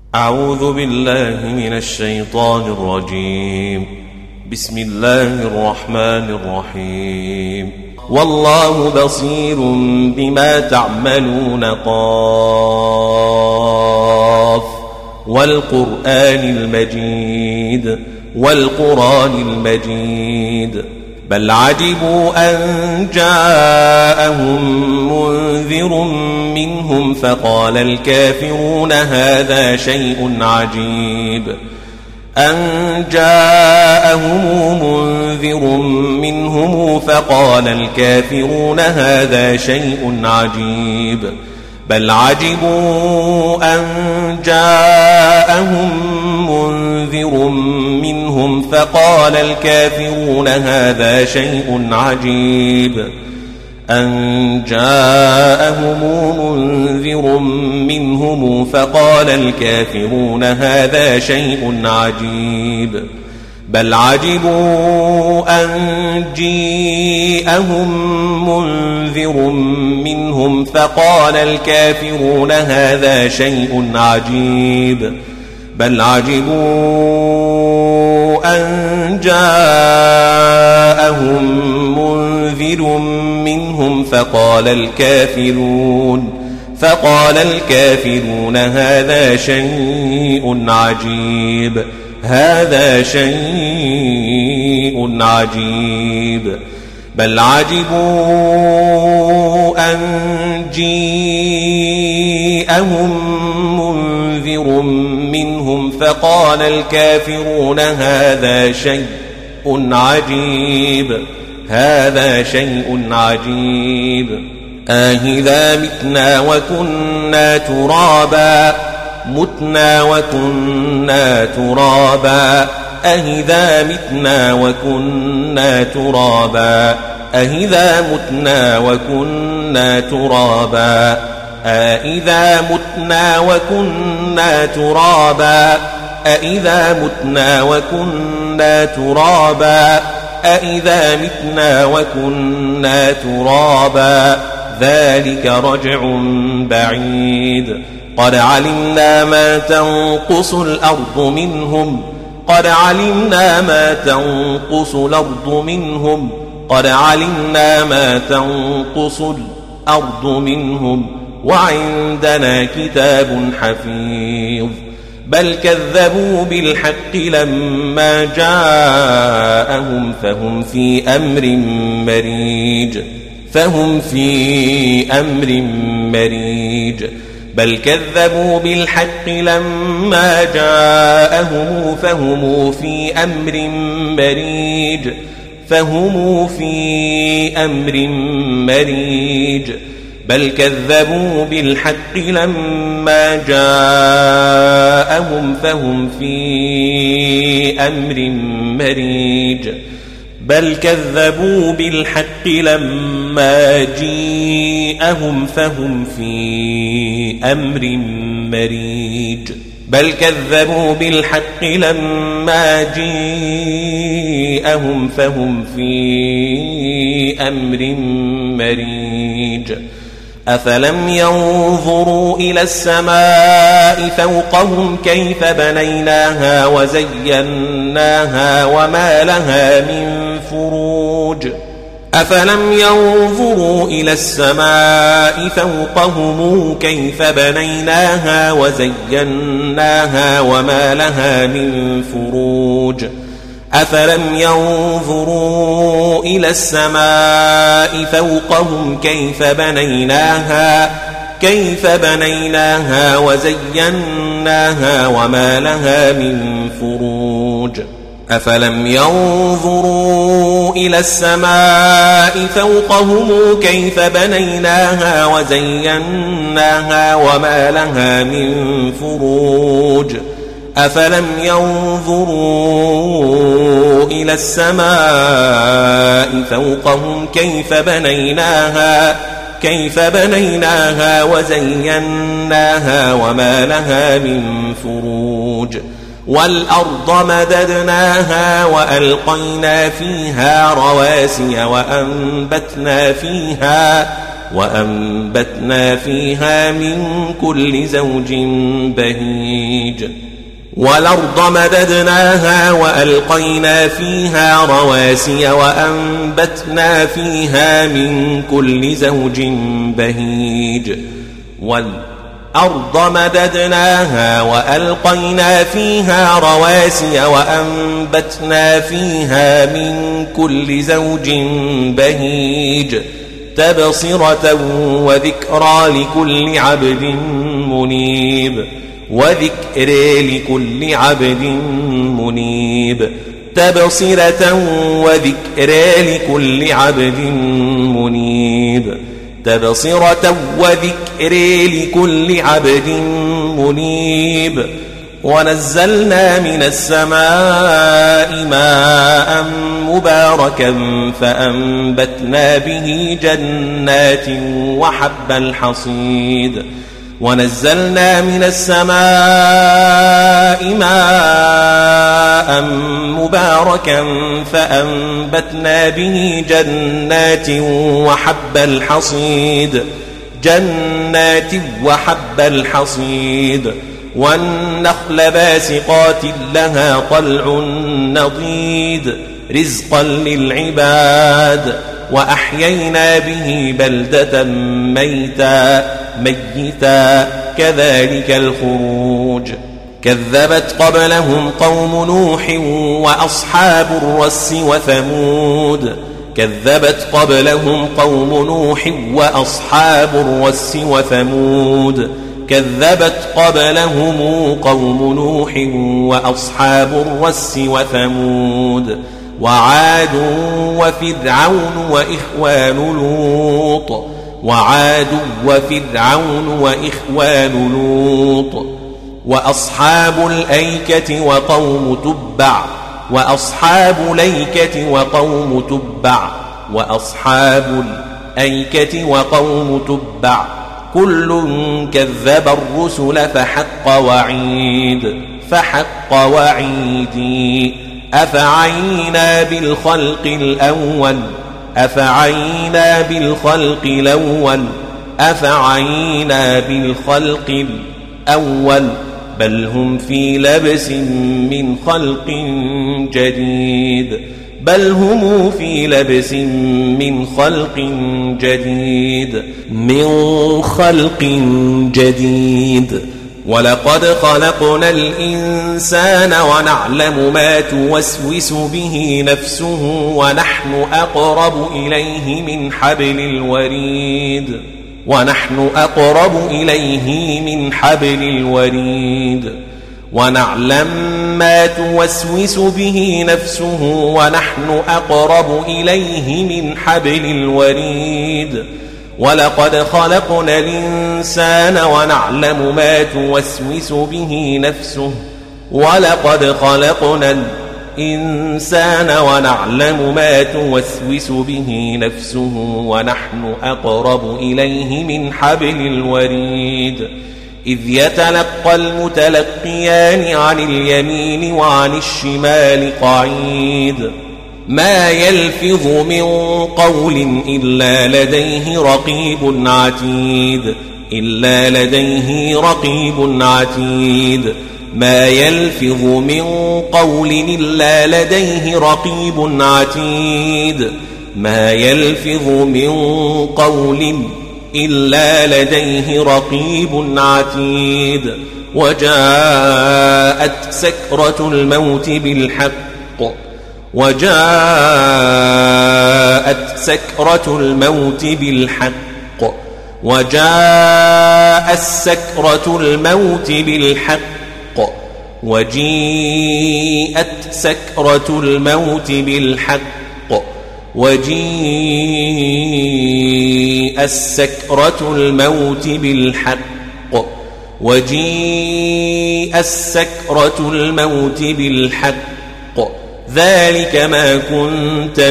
أعوذ بالله من الشيطان الرجيم. بسم الله الرحمن الرحيم. والله بصير بما تعملون. قاف والقرآن المجيد والقرآن المجيد. بل عجبوا أن جاءهم منذر منهم فقال الكافرون هذا شيء عجيب. أن جاءهم منذر منهم فقال الكافرون هذا شيء عجيب. بل عجبوا أن جاءهم منذر منهم فقال الكافرون هذا شيء عجيب. أن جاءهم منذر منهم فقال الكافرون هذا شيء عجيب. بل عجبوا أن جاءهم منذر منهم فقال الكافرون هذا شيء عجيب. بل عجبوا أن جاءهم منذر منهم فقال الكافرون هذا شيء عجيب. هذا شيء عجيب. بل عجبوا أن جاءهم منذر منهم فقال الكافرون هذا شيء عجيب. هذا شيء عجيب. أإذا متنا وكنا ترابا متنا وكنا ترابا. أإذا متنا وكنا ترابا. أإذا متنا وكنا ترابا. أإذا متنا وكنا ترابا. أإذا متنا وكنا ترابا. أإذا متنا وكنا ترابا. ذلك رجع بعيد. قد علمنا ما تنقص الأرض منهم. قد علمنا ما تنقص الأرض منهم. قد علمنا ما تنقص الأرض منهم وعندنا كتاب حفيظ. بل كذبوا بالحق لما جاءهم فهم في أمر مريج. بل كذبوا بالحق لما جاءهم فهم في أمر مريج. بل كذبوا بالحق لما جاءهم فهم في أمر مريج. بل كذبوا بالحق لما جاءهم فهم في أمر مريج. بل كذبوا بالحق لما جاءهم فهم في أمر مريج. أفلم ينظروا إلى السماء فوقهم كيف بنيناها وزيناها وما لها من فروج. أفلم ينظروا إلى السماء فوقهم كيف بنيناها وزيناها وما لها من فروج. أفلم ينظروا إلى السماء فوقهم كيف بنيناها وزيناها وما لها من فروج. أفلم ينظروا إلى السماء فوقهم كيف بنيناها وزيناها وما لها من فروج. أفلم ينظروا إلى السماء فوقهم كيف بنيناها وزيناها وما لها من فروج. والأرض مددناها وألقينا فيها رواسي وأنبتنا فيها من كل زوج بهيج والأرض مددناها وألقينا فيها رواسي وأنبتنا فيها من كل زوج بهيج والأرض مددناها وألقينا فيها رواسي وأنبتنا فيها من كل زوج بهيج تبصرة وذكرى لكل عبد منيب وذكر لكل عبد منيب تبصرة وذكر لكل عبد منيب تبصرة وذكر لكل عبد منيب ونزلنا من السماء ماء مباركا فأنبتنا به جنات وحب الحصيد ونزلنا من السماء ماء مباركا فأنبتنا به جنات وحب الحصيد جنات وحب الحصيد والنخل باسقات لها طلع نضيد رزقا للعباد وأحيينا به بلدة ميتا كذلك الخروج كذبت قبلهم قوم نوح وأصحاب الرس وثمود كذبت قبلهم قوم نوح وأصحاب الرس وثمود كذبت قبلهم قوم نوح وأصحاب الرس وثمود وعاد وفرعون وإخوان لوط وعاد وفرعون وإخوان لوط وأصحاب الأيكة وقوم تبع وأصحاب الأيكة وقوم تبع وأصحاب الأيكة وقوم تبع كل كذب الرسل فحق وعيدي أفعينا بالخلق الأول أفعينا بالخلق الأول بل هم في لبس من خلق جديد ولقد خلقنا الإنسان ونعلم ما توسوس به نفسه ونحن أقرب إليه من حبل الوريد ونعلم ما توسوس به نفسه ونحن أقرب إليه من حبل الوريد ولقد خلقنا الإنسان ونعلم ما توسوس به نفسه ونحن أقرب إليه من حبل الوريد إذ يتلقى المتلقيان عن اليمين وعن الشمال قعيد ما يلفظ من قول إلا لديه رقيب عتيد ما يلفظ من قول إلا لديه رقيب عتيد ما يلفظ من قول إلا لديه رقيب عتيد وجاءت سكرة الموت بالحق وجاءت السكرة الموت بالحق وجيءت سكرة الموت بالحق ذلك ما كنت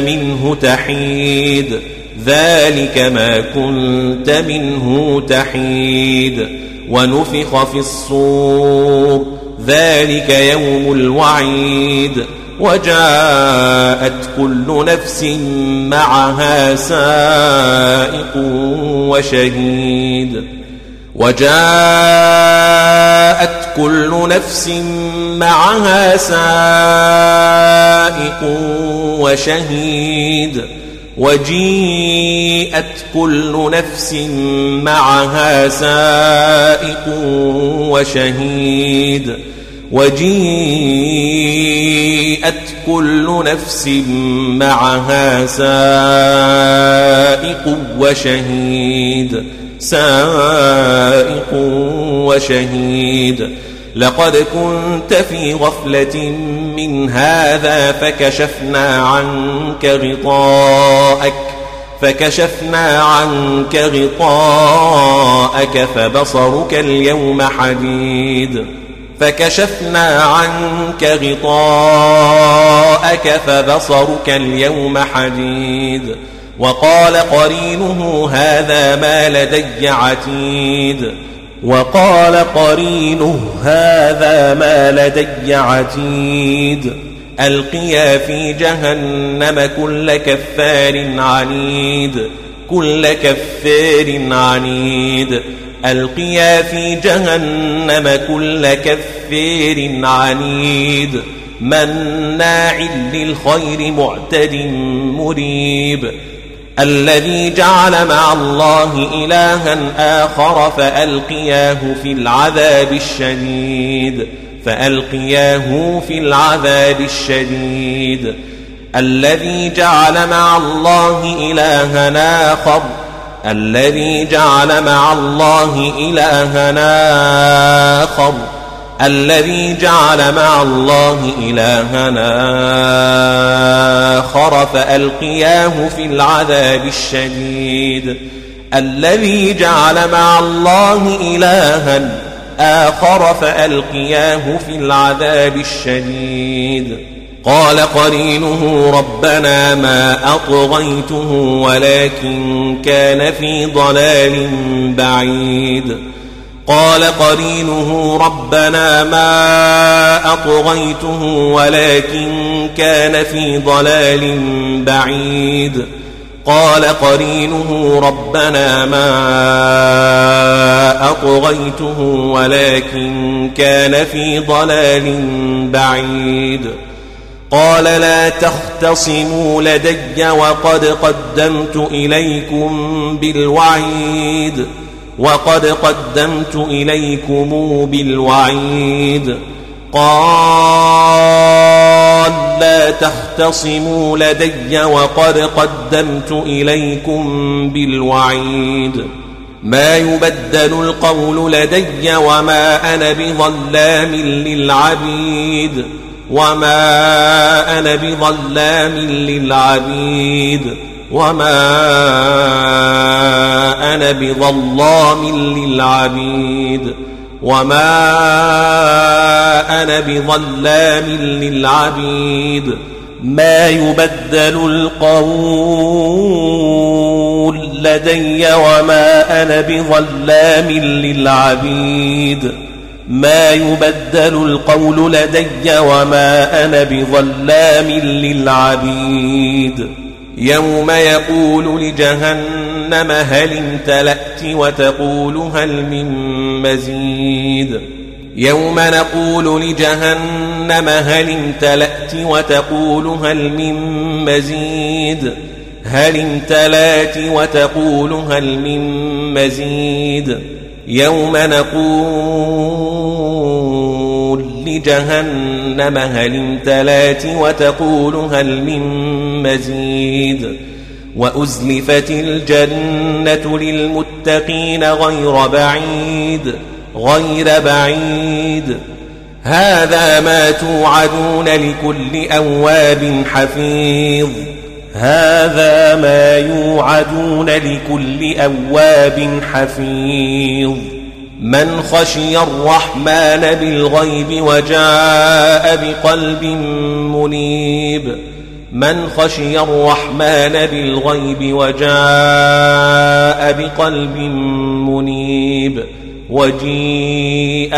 منه تحيد ونفخ في الصور ذلك يوم الوعيد وجاءت كل نفس معها سائق وشهيد وجاءت كل نفس معها سائق وشهيد وجيءت كل نفس معها سائق وشهيد وجيءت كل نفس معها سائق وشهيد لقد كنت في غفلة من هذا فكشفنا عنك غطاءك فبصرك اليوم حديد وقال قرينه هذا ما لدي عتيد ألقيا في جهنم كل كفار عنيد ألقيا في جهنم كل كفار عنيد مناع للخير معتد مريب الذي جعل مع الله إلها آخر فألقياه في العذاب الشديد الذي جعل مع الله إلها آخر فألقياه في العذاب الشديد قال قرينه ربنا ما أطغيته ولكن كان في ضلال بعيد قال قرينه ربنا ما أطغيته ولكن كان في ضلال بعيد قال قرينه ربنا ما أطغيته ولكن كان في ضلال بعيد قال لا تختصموا لدي وقد قدمت إليكم بالوعيد قال لا تختصموا لدي وقد قدمت إليكم بالوعيد ما يبدل القول لدي وما أنا بظلام للعبيد ما يبدل القول لدي وما أنا بظلام للعبيد يوم يقول لجهنم هل امتلأت وتقول هل من مزيد يوم نقول لجهنم هل امتلأت وتقول هل من مزيد يوم نقول لجهنم هل امتلأت وتقول هل من مزيد وأزلفت الجنة للمتقين غير بعيد هذا ما توعدون لكل أواب حفيظ من خشي الرحمن بالغيب وجاء بقلب منيب وجيء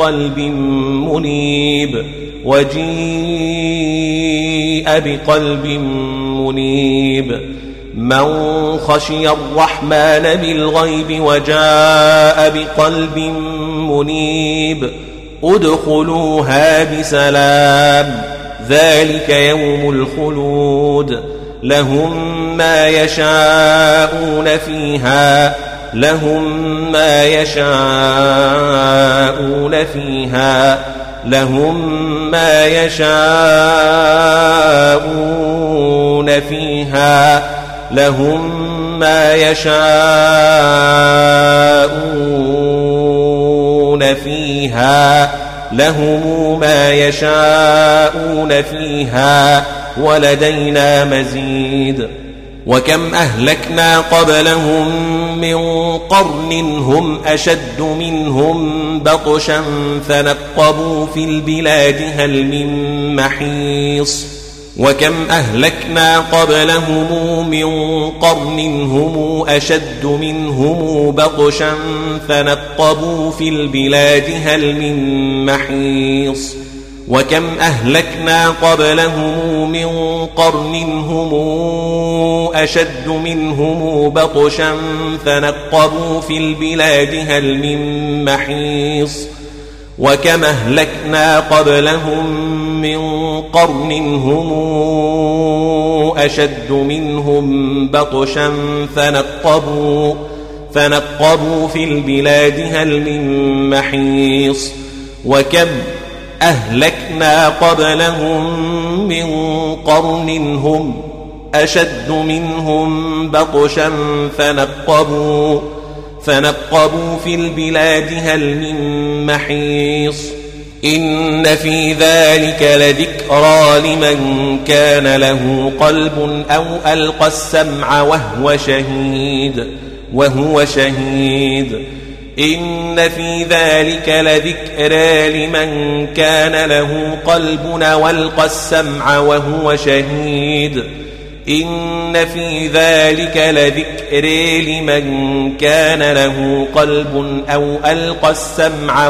بقلب منيب من خشي الرحمن بالغيب وجاء بقلب منيب ادخلوها بسلام ذلك يوم الخلود لهم ما يشاءون فيها ولدينا مزيد وكم أهلكنا قبلهم من قرن هم أشد منهم بطشا فنقبوا في البلاد هل من محيص وكم أهلكنا قبلهم من قرن هم أشد منهم بطشا فنقبوا في البلاد هل من محيص وكم أهلكنا قبلهم من قرن هم أشد منهم بطشا فنقبوا في البلاد هل من محيص وكم أهلكنا قبلهم من قرن هم أشد منهم بطشا فنقبوا في البلاد هل من محيص وكم أهلكنا قبلهم من قرن هم أشد منهم بطشا فنقبوا في البلاد هل من محيص إن في ذلك لذكرى لمن كان له قلب أو ألقى السمع وهو شهيد إن في ذلك لذكرى لمن كان له قلب أو ألقى السمع وهو شهيد إن في ذلك لذكرى لمن كان له قلب أو ألقى السمع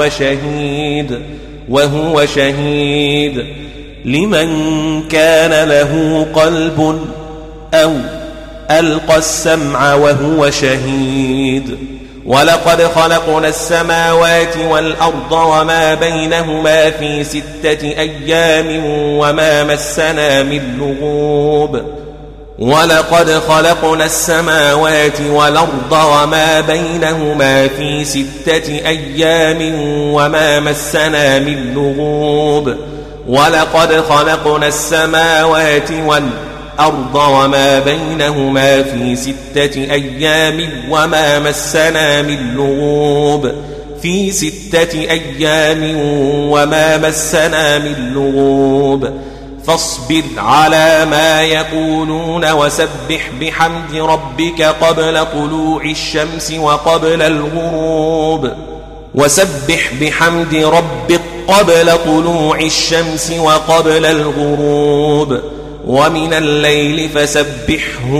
وهو شهيد لمن كان له قلب أو ألقى السمع وهو شهيد ولقد خلقنا السماوات والأرض وما بينهما في 6 أيام وما مسنا من لغوب ولقد خلقنا السماوات والأرض وما بينهما في 6 أيام وما مسنا من لغوب ولقد خلقنا السماوات والأرض وما بينهما في 6 أيام وما مسنا من لغوب في 6 أيام وما مسنا من لغوب فاصبر على ما يقولون وسبح بحمد ربك قبل طلوع الشمس وقبل الغروب وسبح بحمد ربك قبل طلوع الشمس وقبل الغروب ومن الليل فسبحه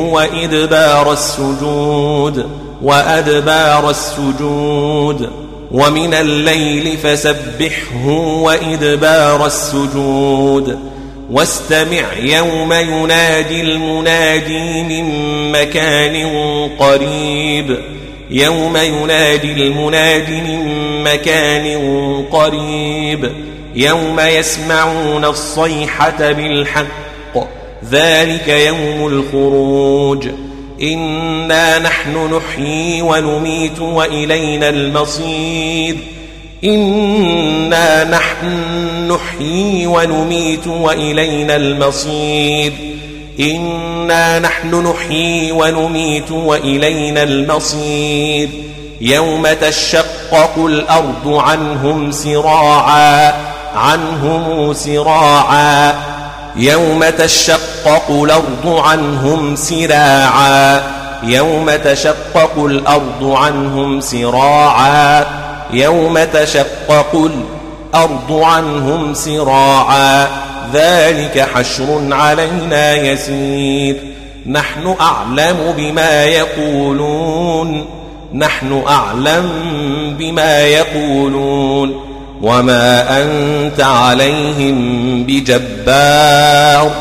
وأدبار السجود ومن الليل فسبحه وإدبار السجود واستمع يوم ينادي المنادي من مكان قريب يوم يسمعون الصيحة بالحق ذلك يوم الخروج إنا نحن نحيي ونميت وإلينا المصير إنا نحن نحيي ونميت وإلينا المصير يوم تشقق الأرض عنهم سراعا يوم تشقق الأرض عنهم سراعا يوم تشقق الأرض عنهم سراعا ذلك حشر علينا يسير نحن أعلم بما يقولون نحن أعلم بما يقولون وما أنت عليهم بجبار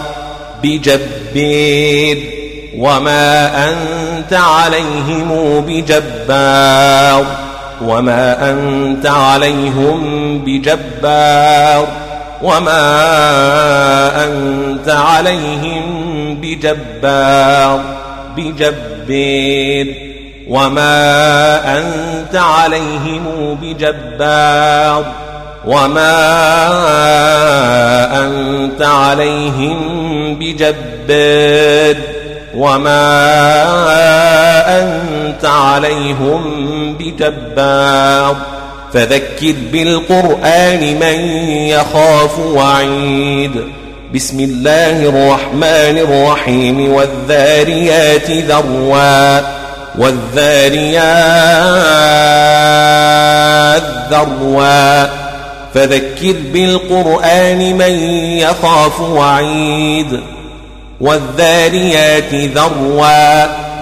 وما أنت عليهم بجبار وما أنت عليهم بجبار وما أنت عليهم بجبار وما أنت عليهم بجبار وما أنت عليهم بجبار وما أنت عليهم بجبار فذكر بالقرآن من يخاف وعيد. بسم الله الرحمن الرحيم والذاريات ذروا فذكر بالقرآن من يخاف وعيد. والذاريات ذروا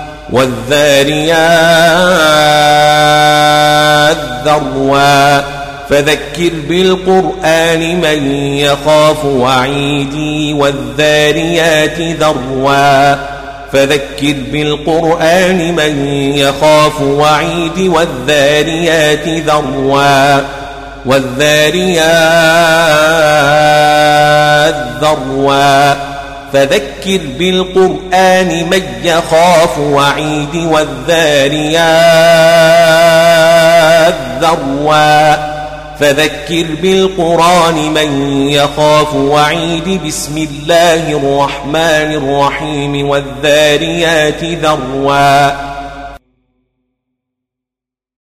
فذكر بالقرآن من يخاف وعيدي. والذاريات ذروا فذكر بالقرآن من يخاف وعيد. والذاريات ذروا فذكر بالقرآن من يخاف وعيد. والذاريات ذروا فذكر بالقرآن من يخاف وعيد. بسم الله الرحمن الرحيم والذاريات ذروا